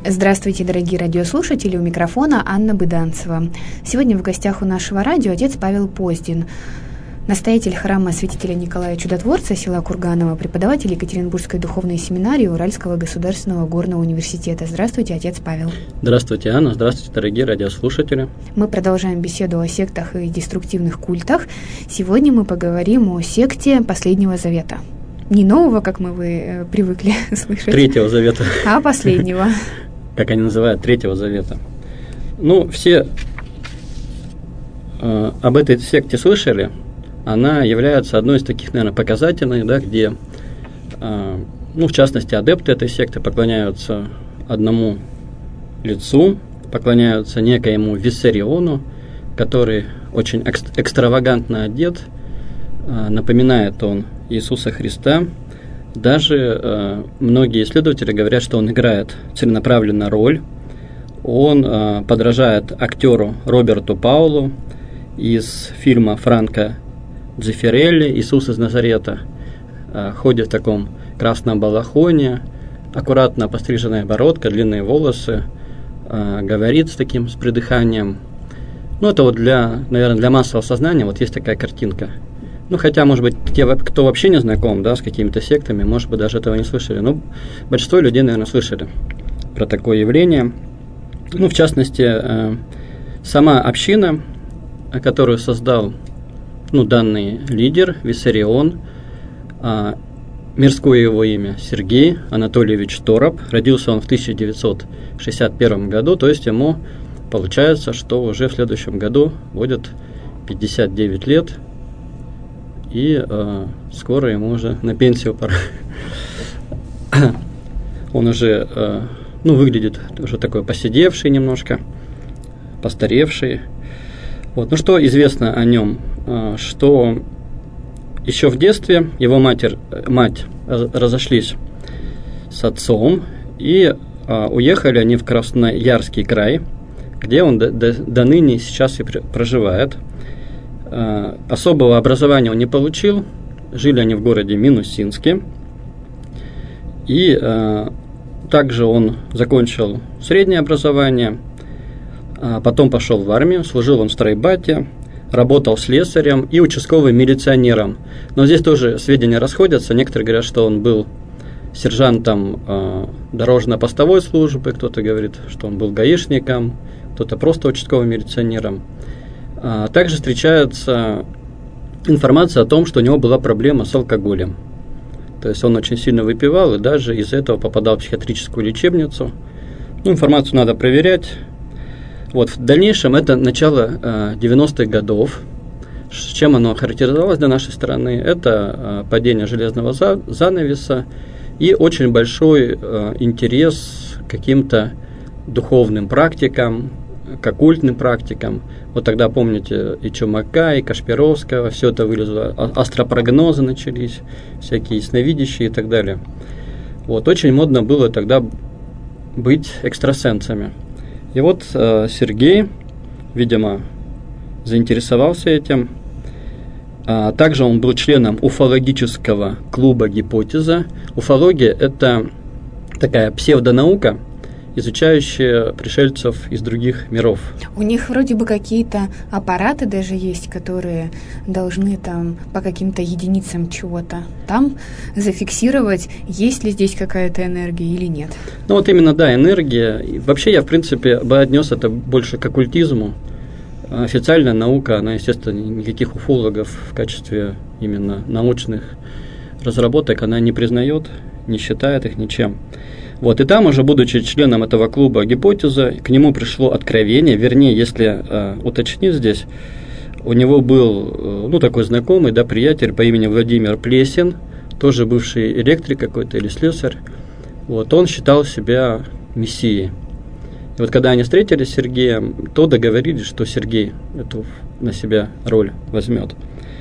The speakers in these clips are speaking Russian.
Здравствуйте, дорогие радиослушатели, у микрофона Анна Быданцева. Сегодня в гостях у нашего радио отец Павел Поздин, настоятель храма святителя Николая Чудотворца, села Курганово, преподаватель Екатеринбургской духовной семинарии Уральского государственного горного университета. Здравствуйте, отец Павел. Здравствуйте, Анна. Здравствуйте, дорогие радиослушатели. Мы продолжаем беседу о сектах и деструктивных культах. Сегодня мы поговорим о секте Последнего Завета. Не нового, как вы привыкли слышать. Третьего Завета. А последнего. Как они называют, Третьего Завета. Все об этой секте слышали. Она является одной из таких, наверное, показательных, где, в частности, адепты этой секты поклоняются одному лицу, поклоняются некоему Виссариону, который очень экстравагантно одет, напоминает он Иисуса Христа. Даже многие исследователи говорят, что он играет целенаправленно роль. Он подражает актеру Роберту Паулу из фильма Франко Дзеффирелли «Иисус из Назарета». Ходит в таком красном балахоне, аккуратно постриженная бородка, длинные волосы, говорит с придыханием. Это для массового сознания есть такая картинка. Хотя, может быть, те, кто вообще не знаком, с какими-то сектами, может быть, даже этого не слышали. Большинство людей, наверное, слышали про такое явление. В частности, сама община, которую создал данный лидер, Виссарион, мирское его имя Сергей Анатольевич Тороп. Родился он в 1961 году, то есть ему получается, что уже в следующем году будет 59 лет, и скоро ему уже на пенсию пора. Он уже выглядит уже такой посидевший немножко, постаревший. Что известно о нем? Что еще в детстве его мать разошлись с отцом, и уехали они в Красноярский край, где он до ныне сейчас и проживает. Особого образования он не получил, жили они в городе Минусинске, и также он закончил среднее образование, потом пошел в армию, служил он в стройбате, работал слесарем и участковым милиционером. Но здесь тоже сведения расходятся. Некоторые говорят, что он был сержантом дорожно-постовой службы, кто-то говорит, что он был гаишником, кто-то просто участковым милиционером. Также встречается информация о том, что у него была проблема с алкоголем. То есть он очень сильно выпивал и даже из-за этого попадал в психиатрическую лечебницу. Информацию надо проверять. В дальнейшем это начало 90-х годов. С чем оно характеризовалось для нашей страны? Это падение железного занавеса и очень большой интерес к каким-то духовным практикам, к оккультным практикам. Тогда, помните, и Чумака, и Кашпировского, все это вылезло, астропрогнозы начались, всякие ясновидящие и так далее. Очень модно было тогда быть экстрасенсами. И Сергей, видимо, заинтересовался этим. Также он был членом уфологического клуба «Гипотеза». Уфология – это такая псевдонаука, изучающая пришельцев из других миров. У них вроде бы какие-то аппараты даже есть, которые должны по каким-то единицам чего-то там зафиксировать, есть ли здесь какая-то энергия или нет. Именно, энергия. И вообще я, в принципе, бы отнес это больше к оккультизму. Официальная наука, она, естественно, никаких уфологов в качестве именно научных разработок она не признает, не считает их ничем. И там, уже будучи членом этого клуба «Гипотеза», к нему пришло откровение, вернее, если уточнить здесь, у него был, такой знакомый, приятель по имени Владимир Плесин, тоже бывший электрик какой-то или слесарь, он считал себя мессией. И когда они встретились с Сергеем, то договорились, что Сергей эту на себя роль возьмет.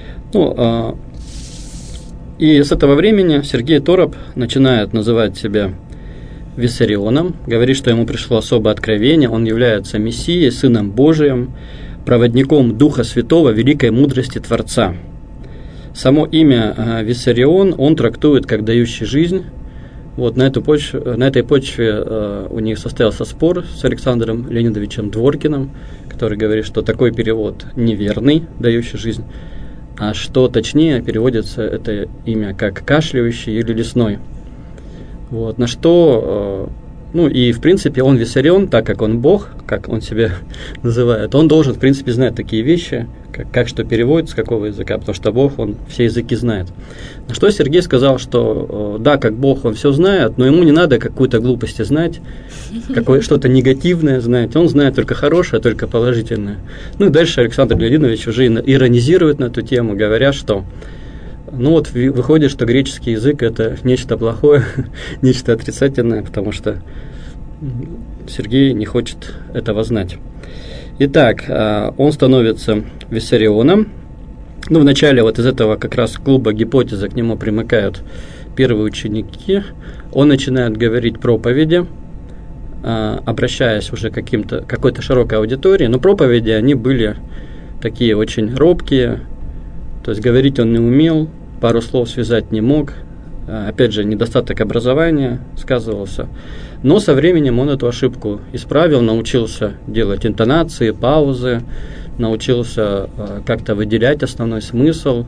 И с этого времени Сергей Тороп начинает называть себя Виссарионом, говорит, что ему пришло особое откровение, он является Мессией, Сыном Божиим, проводником Духа Святого, великой мудрости Творца. Само имя Виссарион он трактует как дающий жизнь, Вот на этой почве у них состоялся спор с Александром Леонидовичем Дворкиным, который говорит, что такой перевод неверный, дающий жизнь, а что точнее переводится это имя как кашляющий или лесной. Вот, на что, и в принципе он Виссарион, так как он Бог, как он себя называет, он должен в принципе знать такие вещи, как что переводится, с какого языка, потому что Бог, он все языки знает. На что Сергей сказал, что да, как Бог, он все знает, но ему не надо какую-то глупость знать, что-то негативное знать, он знает только хорошее, только положительное. И дальше Александр Леонидович уже иронизирует на эту тему, говоря, что выходит, что греческий язык – это нечто плохое, нечто отрицательное, потому что Сергей не хочет этого знать. Итак, он становится Виссарионом. Вначале вот из этого как раз клуба гипотеза к нему примыкают первые ученики. Он начинает говорить проповеди, обращаясь уже к какой-то широкой аудитории. Но проповеди, они были такие очень робкие, то есть говорить он не умел, пару слов связать не мог. Опять же, недостаток образования сказывался. Но со временем он эту ошибку исправил, научился делать интонации, паузы, научился как-то выделять основной смысл,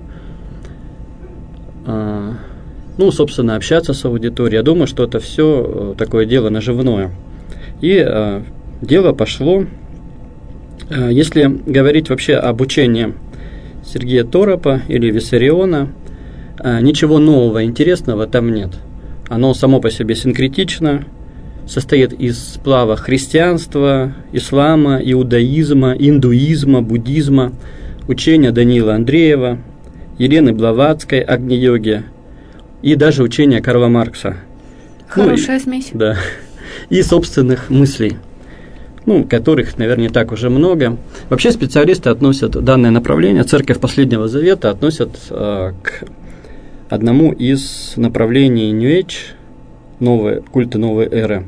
собственно, общаться с аудиторией. Я думаю, что это все такое дело наживное. И дело пошло. Если говорить вообще об учении Сергия Торопа или Виссариона, ничего нового, интересного там нет. Оно само по себе синкретично, состоит из сплава христианства, ислама, иудаизма, индуизма, буддизма, учения Даниила Андреева, Елены Блаватской, Агни-йоги и даже учения Карла Маркса. Хорошая смесь. Да. И собственных мыслей, которых, наверное, не так уже много. Вообще специалисты относят данное направление, Церковь Последнего Завета, относят к одному из направлений New Age, культа новой эры.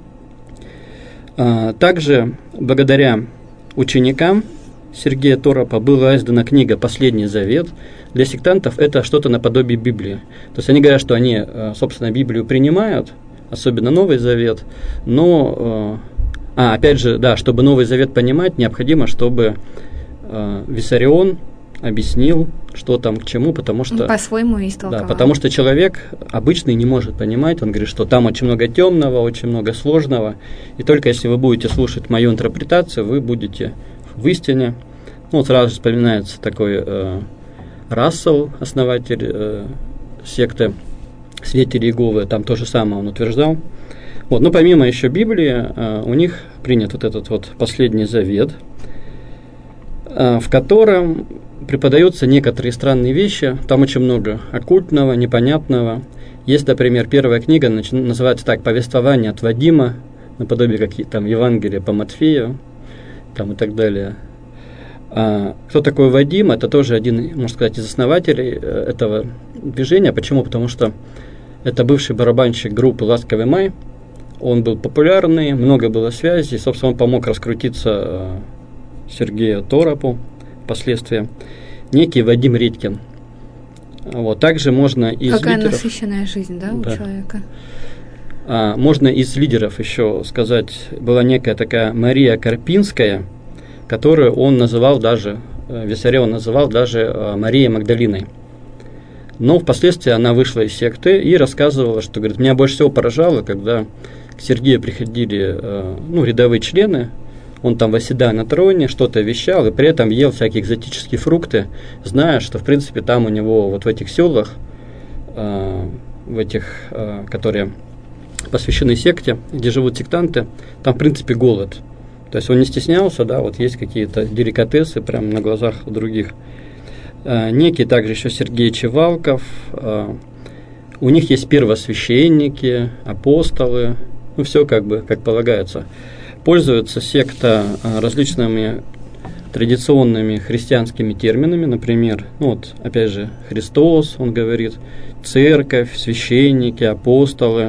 Также благодаря ученикам Сергея Торопа была издана книга «Последний завет». Для сектантов это что-то наподобие Библии. То есть они говорят, что они, собственно, Библию принимают, особенно Новый Завет, но, опять же, да, чтобы Новый Завет понимать, необходимо, чтобы Виссарион объяснил, что там к чему, потому что... По-своему истолковал. Да, потому что человек обычный не может понимать, он говорит, что там очень много темного, очень много сложного, и только если вы будете слушать мою интерпретацию, вы будете в истине. Сразу же вспоминается такой Рассел, основатель секты Свидетелей Иеговы, там то же самое он утверждал. Но помимо еще Библии, у них принят вот этот вот Последний Завет, в котором преподаются некоторые странные вещи, там очень много оккультного, непонятного. Есть, например, первая книга, называется так, «Повествование от Вадима», наподобие как там Евангелие по Матфею, там и так далее. Кто такой Вадим? Это тоже один, можно сказать, из основателей этого движения. Почему? Потому что это бывший барабанщик группы «Ласковый май». Он был популярный, много было связей, собственно, он помог раскрутиться Сергею Торопу впоследствии. Некий Вадим Редькин. Также можно из Какая лидеров... насыщенная жизнь, да, у человека? Можно из лидеров еще сказать, была некая такая Мария Карпинская, которую он называл даже, Виссарион называл даже Марией Магдалиной. Но впоследствии она вышла из секты и рассказывала, что, говорит, меня больше всего поражало, когда к Сергею приходили рядовые члены, он там, восседая на троне, что-то вещал, и при этом ел всякие экзотические фрукты, зная, что, в принципе, там у него вот в этих селах, которые посвящены секте, где живут сектанты, там, в принципе, голод. То есть он не стеснялся, да, вот есть какие-то деликатесы прямо на глазах у других. Некий также еще Сергей Чевалков, у них есть первосвященники, апостолы, все как полагается. Пользуется секта различными традиционными христианскими терминами, например, опять же, Христос, он говорит, церковь, священники, апостолы.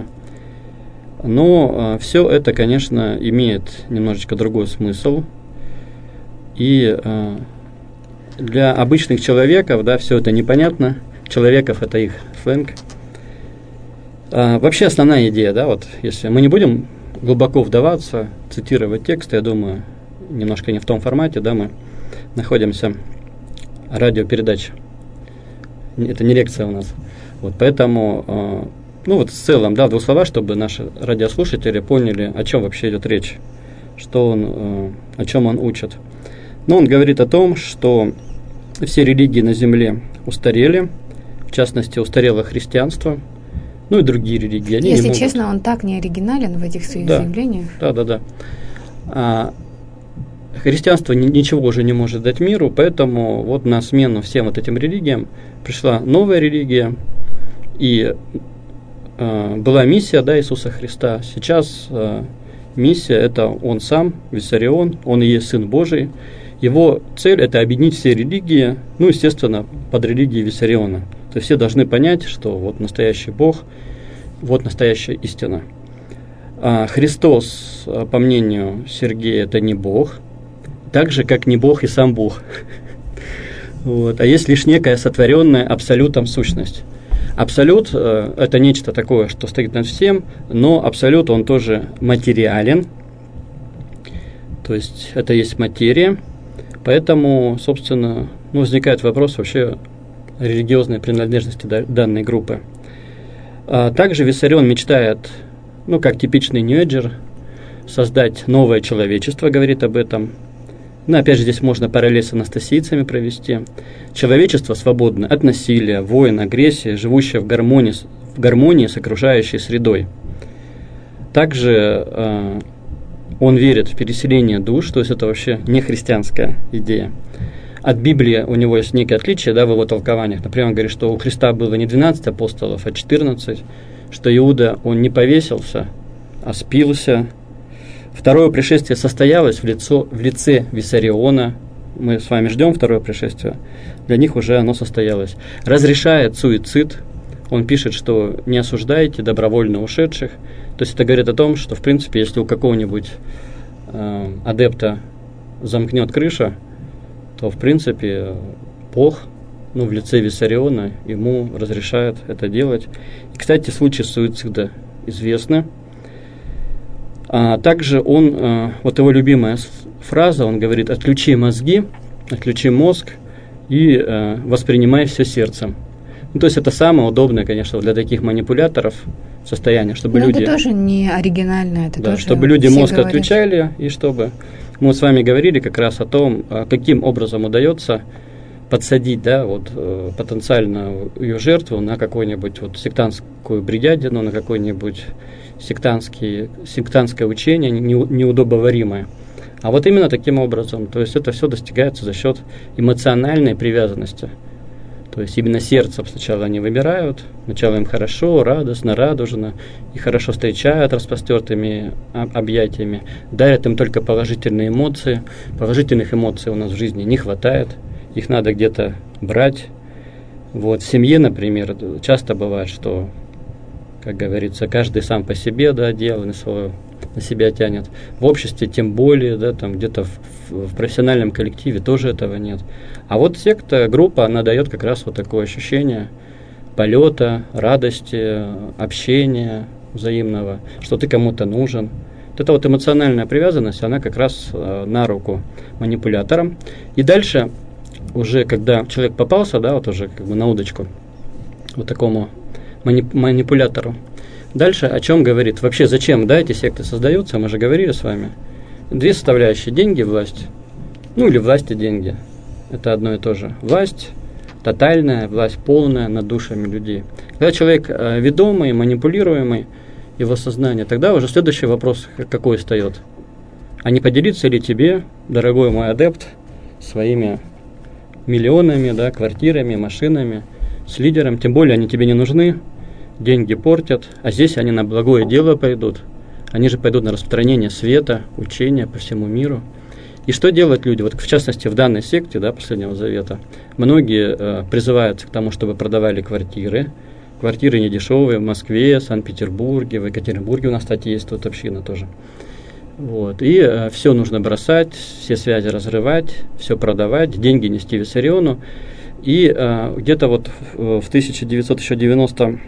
Но все это, конечно, имеет немножечко другой смысл. И для обычных человеков, да, все это непонятно. Человеков – это их сленг. Вообще основная идея, да, вот если мы не будем глубоко вдаваться, цитировать текст, я думаю, немножко не в том формате, да, мы находимся, радиопередача, это не лекция у нас, вот, поэтому, ну вот в целом, да, в двух словах, чтобы наши радиослушатели поняли, о чем вообще идет речь, что он, о чем он учит. Но он говорит о том, что все религии на земле устарели, в частности, устарело христианство, ну и другие религии. Они Если честно, он так не оригинален в этих своих заявлениях. Да. Христианство ничего уже не может дать миру, поэтому вот на смену всем вот этим религиям пришла новая религия, и была миссия, да, Иисуса Христа. Сейчас миссия – это Он сам, Виссарион, Он и есть Сын Божий. Его цель – это объединить все религии, ну, естественно, под религией Виссариона. То есть все должны понять, что вот настоящий Бог, вот настоящая истина. Христос, по мнению Сергея, это не Бог, так же, как не Бог и сам Бог. Вот. А есть лишь некая сотворенная абсолютом сущность. Абсолют – это нечто такое, что стоит над всем, но абсолют, он тоже материален, то есть это есть материя, поэтому, собственно, возникает вопрос вообще религиозной принадлежности данной группы. Также Виссарион мечтает, ну, как типичный нью-эйджер, создать новое человечество, говорит об этом. Но опять же, здесь можно параллель с анастасийцами провести. Человечество свободно от насилия, войн, агрессии, живущее в гармонии с окружающей средой. Также он верит в переселение душ, то есть это вообще не христианская идея. От Библии у него есть некие отличия, да, в его толкованиях. Например, он говорит, что у Христа было не 12 апостолов, а 14, что Иуда, он не повесился, а спился. Второе пришествие состоялось в лице Виссариона. Мы с вами ждем второе пришествие. Для них уже оно состоялось. Разрешает суицид. Он пишет, что не осуждайте добровольно ушедших. То есть это говорит о том, что, в принципе, если у какого-нибудь адепта замкнет крыша, то, в принципе, Бог, ну, в лице Виссариона, ему разрешает это делать. И, кстати, случаи суицида известны. Также он, вот его любимая фраза, он говорит: отключи мозги, отключи мозг и воспринимай все сердцем. Ну, то есть это самое удобное, конечно, для таких манипуляторов состояние, чтобы люди... это тоже не оригинально, это тоже чтобы люди мозг говорят. отключали, и чтобы... Мы с вами говорили как раз о том, каким образом удается подсадить, да, вот, потенциально ее жертву на какую-нибудь вот сектантскую бредятину, на какое-нибудь сектантское учение, неудобоваримое. А вот именно таким образом, то есть это все достигается за счет эмоциональной привязанности. То есть именно сердцем сначала они выбирают, сначала им хорошо, радостно, радужно, и хорошо встречают распростертыми объятиями, дарят им только положительные эмоции. Положительных эмоций у нас в жизни не хватает, их надо где-то брать. Вот, в семье, например, часто бывает, что, как говорится, каждый сам по себе, да, дело на себя тянет. В обществе тем более, да, там где-то в профессиональном коллективе тоже этого нет. А вот секта, группа, она дает как раз вот такое ощущение полета, радости, общения взаимного, что ты кому-то нужен. Вот эта вот эмоциональная привязанность, она как раз на руку манипуляторам. И дальше, уже когда человек попался, да, вот уже как бы на удочку вот такому манипулятору, дальше о чем говорит? Вообще зачем, да, эти секты создаются? Мы же говорили с вами. Две составляющие: деньги, власть. Ну или власть и деньги. Это одно и то же. Власть тотальная, власть полная над душами людей. Когда человек ведомый, манипулируемый, его сознание, тогда уже следующий вопрос какой встает? А не поделиться ли тебе, дорогой мой адепт, своими миллионами, да, квартирами, машинами, с лидером? Тем более они тебе не нужны, деньги портят, а здесь они на благое дело пойдут. Они же пойдут на распространение света, учения по всему миру. И что делают люди? Вот в частности в данной секте, да, Последнего Завета, многие призываются к тому, чтобы продавали квартиры. Квартиры недешевые в Москве, Санкт-Петербурге, в Екатеринбурге у нас, кстати, есть тут община тоже. Вот. И все нужно бросать, все связи разрывать, все продавать, деньги нести Виссариону. И где-то вот в 1994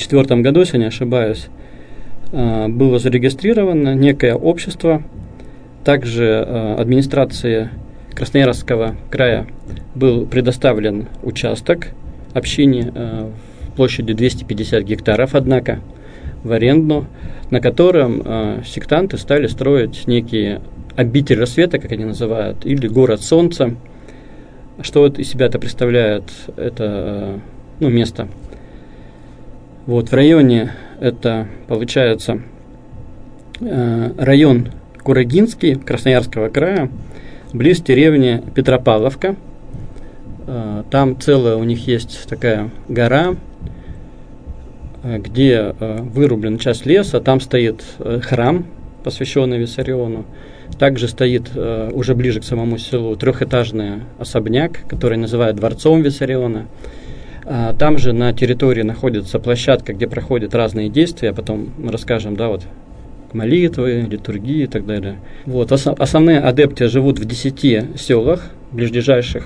1994 году, если не ошибаюсь, было зарегистрировано некое общество. Также администрации Красноярского края был предоставлен участок общине площадью 250 гектаров, однако в аренду, на котором сектанты стали строить некие обитель рассвета, как они называют, или город солнца. Что из себя это представляет, это место. Вот в районе это получается район Курагинский Красноярского края, близ деревни Петропавловка. Там целая у них есть такая гора, где вырублена часть леса, там стоит храм, посвященный Виссариону. Также стоит уже ближе к самому селу трехэтажный особняк, который называют дворцом Виссариона. Там же на территории находится площадка, где проходят разные действия, потом мы расскажем, молитвы, литургии и так далее. Вот, основные адепты живут в 10 селах ближайших.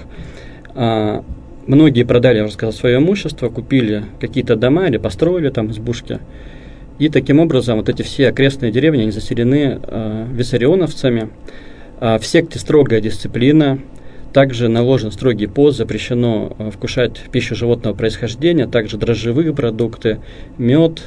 Многие продали, я уже сказал, свое имущество, купили какие-то дома или построили там избушки. И таким образом вот эти все окрестные деревни, они заселены виссарионовцами. В секте строгая дисциплина. Также наложен строгий пост, запрещено вкушать пищу животного происхождения, также дрожжевые продукты, мед,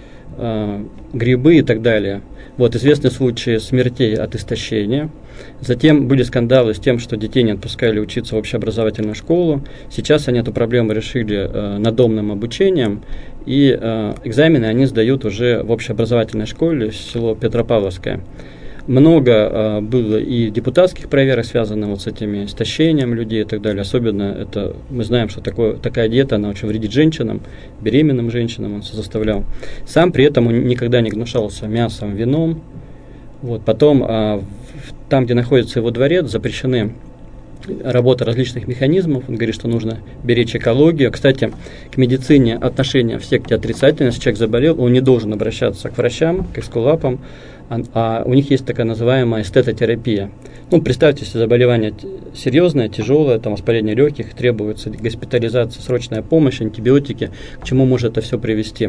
грибы и так далее. Вот известны случаи смертей от истощения. Затем были скандалы с тем, что детей не отпускали учиться в общеобразовательную школу. Сейчас они эту проблему решили надомным обучением, и экзамены они сдают уже в общеобразовательной школе, село Петропавловское. Много было и депутатских проверок, связанных с этими истощением людей и так далее. Особенно это мы знаем, что такая диета, она очень вредит женщинам, беременным женщинам он заставлял. Сам при этом он никогда не гнушался мясом, вином. Вот. Потом там, где находится его дворец, запрещены работа различных механизмов. Он говорит, что нужно беречь экологию. Кстати, к медицине отношение в секте отрицательное. Если человек заболел, он не должен обращаться к врачам, к эскулапам, а у них есть такая называемая эстетотерапия. Представьте, если заболевание серьезное, тяжелое, воспаление легких, требуется госпитализация, срочная помощь, антибиотики, к чему может это все привести.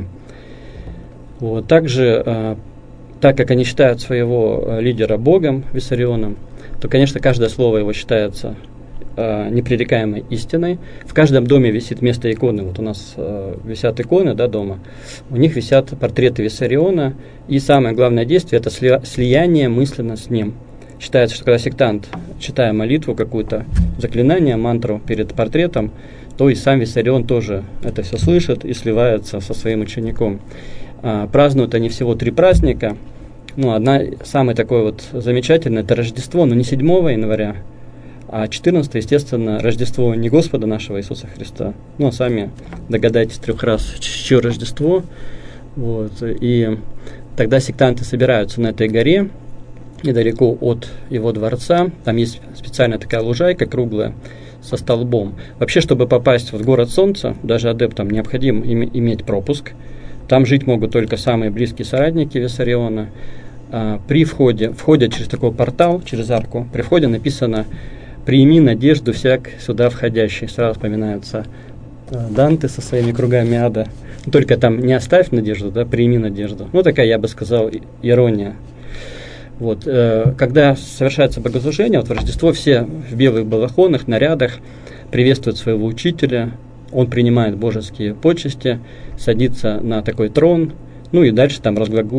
Вот. Также, так как они считают своего лидера Богом, Виссарионом, то, конечно, каждое слово его считается непререкаемой истиной. В каждом доме висит вместо иконы. Вот у нас висят иконы, дома. У них висят портреты Виссариона. И самое главное действие – это слияние мысленно с ним. Считается, что когда сектант, читая молитву какую-то, заклинание, мантру перед портретом, то и сам Виссарион тоже это все слышит и сливается со своим учеником. Празднуют они всего 3 праздника. Одна, самый такой замечательный, это Рождество, но не 7 января, а 14, естественно, Рождество не Господа нашего Иисуса Христа. Сами догадайтесь 3 раз, чье Рождество. Вот. И тогда сектанты собираются на этой горе, недалеко от его дворца. Там есть специальная такая лужайка круглая со столбом. Вообще, чтобы попасть в город солнца, даже адептам необходимо иметь пропуск. Там жить могут только самые близкие соратники Виссариона. При входе через такой портал, через арку, при входе написано «Прими надежду всяк сюда входящий». Сразу вспоминаются Данте со своими кругами ада. Только там не оставь надежду, прими надежду. Такая, я бы сказал, ирония. Вот. Когда совершается богослужение, в Рождество все в белых балахонах, нарядах приветствуют своего учителя. Он принимает божеские почести, садится на такой трон, и дальше там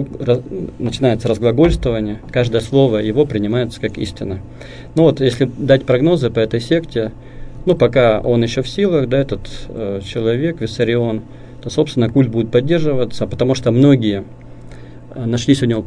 начинается разглагольствование. Каждое слово его принимается как истина. Если дать прогнозы по этой секте, пока он еще в силах, этот человек, Виссарион, то, собственно, культ будет поддерживаться, потому что многие нашлись у него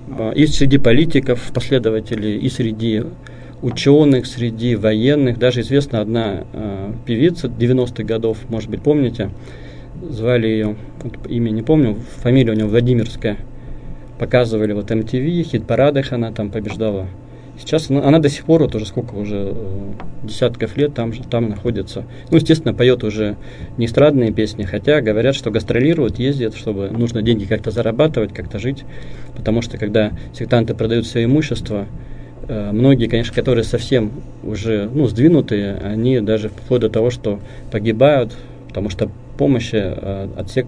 и среди политиков последователей, и среди ученых, среди военных. Даже известна одна певица 90-х годов, может быть, помните, звали ее, имя не помню, фамилия у нее Владимирская. Показывали MTV, хит-парадах она там побеждала. Сейчас она до сих пор, уже сколько, уже десятков лет там находится. Естественно, поет уже не эстрадные песни, хотя говорят, что гастролируют, ездят, чтобы нужно деньги как-то зарабатывать, как-то жить. Потому что, когда сектанты продают свое имущество, многие, конечно, которые совсем уже сдвинутые, они даже вплоть до того, что погибают, потому что помощи от секты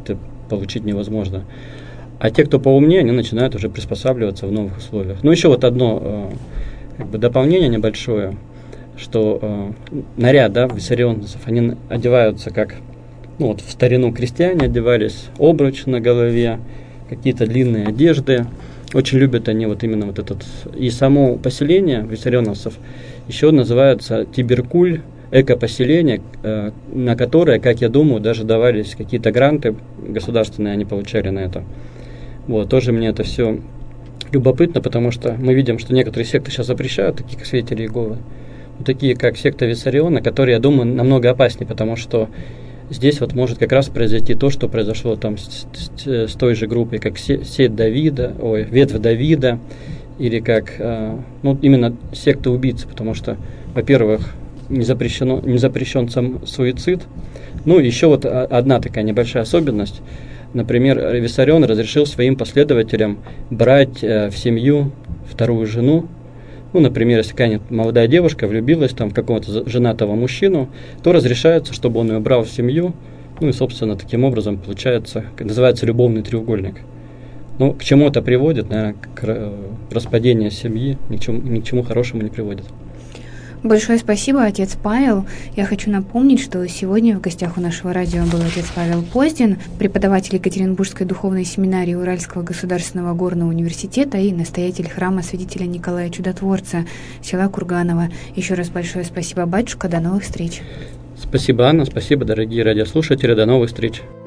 получить невозможно. А те, кто поумнее, они начинают уже приспосабливаться в новых условиях. Ну, еще вот одно дополнение небольшое, что наряд, виссарионцев, они одеваются как, в старину крестьяне одевались, обруч на голове, какие-то длинные одежды. Очень любят они именно этот. И само поселение виссарионовцев еще называется Тиберкуль, эко-поселение, на которое, как я думаю, даже давались какие-то гранты государственные, они получали на это. Тоже мне это все любопытно, потому что мы видим, что некоторые секты сейчас запрещают, такие как свидетели Иеговы, такие как секта Виссариона, которые, я думаю, намного опаснее, потому что здесь может как раз произойти то, что произошло там с той же группой, как ветвь Давида, или как именно секта убийцы, потому что, во-первых, не запрещен сам суицид. Еще одна такая небольшая особенность. Например, Виссарион разрешил своим последователям брать в семью вторую жену. Например, если какая-нибудь молодая девушка влюбилась в какого-то женатого мужчину, то разрешается, чтобы он ее брал в семью. И, собственно, таким образом получается, называется любовный треугольник. К чему это приводит? Наверное, к распадению семьи, ни к чему хорошему не приводит. Большое спасибо, отец Павел. Я хочу напомнить, что сегодня в гостях у нашего радио был отец Павел Поздин, преподаватель Екатеринбургской духовной семинарии Уральского государственного горного университета и настоятель храма святителя Николая Чудотворца, села Курганово. Еще раз большое спасибо, батюшка. До новых встреч. Спасибо, Анна. Спасибо, дорогие радиослушатели. До новых встреч.